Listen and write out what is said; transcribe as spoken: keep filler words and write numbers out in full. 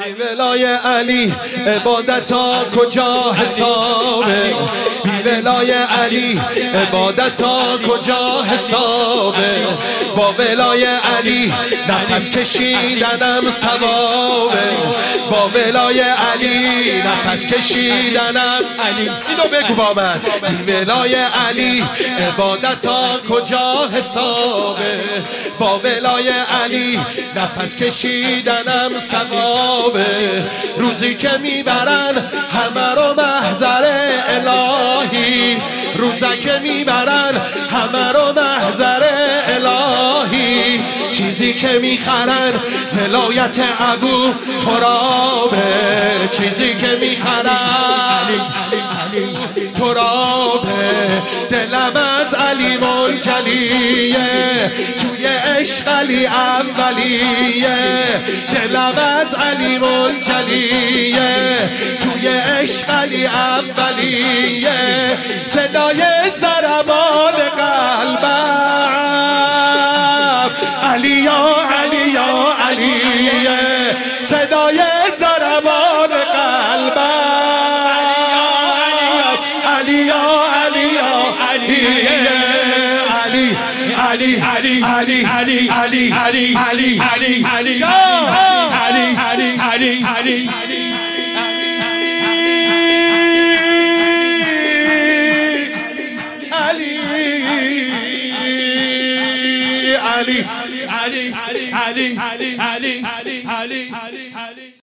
بی ولای علی عبادت ها کجا حسابه؟ بی ولای علی عبادت ها کجا حسابه؟ با ولای علی نفس کشیدنم ثوابه. با ولای علی نفس کشیدنم علی. اینو بگو با من. بی ولای علی عبادت ها کجا حسابه؟ با ولای علی نفس کشیدنم ثوابه. روزی که میبرن همه رو محضر الهی، روزی که میبرن همه رو محضر الهی. چیزی که میخرن ولایت ابو ترابه، چیزی که میخرن ترابه. دلم از علی منجلیه، توی عشق علی اولیه. دلم از علی منجلیه، توی عشق علی اولیه. صدای ضربان قلبم علی یا علی یا علیه. صدای ضربان قلبم علی یا علی یا علیه. علی علی علی علی علی علی علی علی علی علی علی علی علی Ali, Ali, Ali, Ali, Ali, Ali, Ali, Ali.